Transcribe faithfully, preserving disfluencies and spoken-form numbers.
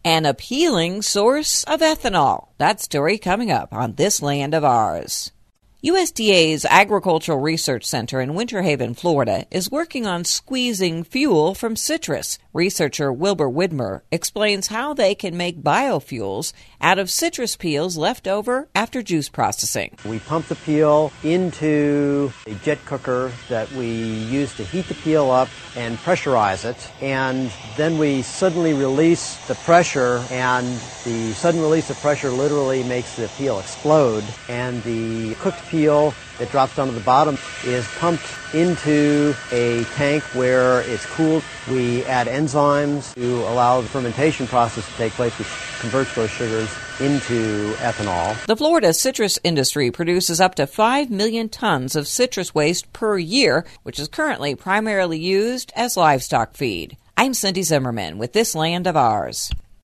an appealing source of ethanol. That story coming up on This Land of Ours. U S D A's Agricultural Research Center in Winter Haven, Florida, is working on squeezing fuel from citrus. Researcher Wilbur Widmer explains how they can make biofuels out of citrus peels left over after juice processing. We pump the peel into a jet cooker that we use to heat the peel up and pressurize it, and then we suddenly release the pressure, and the sudden release of pressure literally makes the peel explode, and the cooked peel that drops down to the bottom is pumped into a tank where it's cooled. We add enzymes to allow the fermentation process to take place, which converts those sugars into ethanol. The Florida citrus industry produces up to five million tons of citrus waste per year, which is currently primarily used as livestock feed. I'm Cindy Zimmerman with This Land of Ours.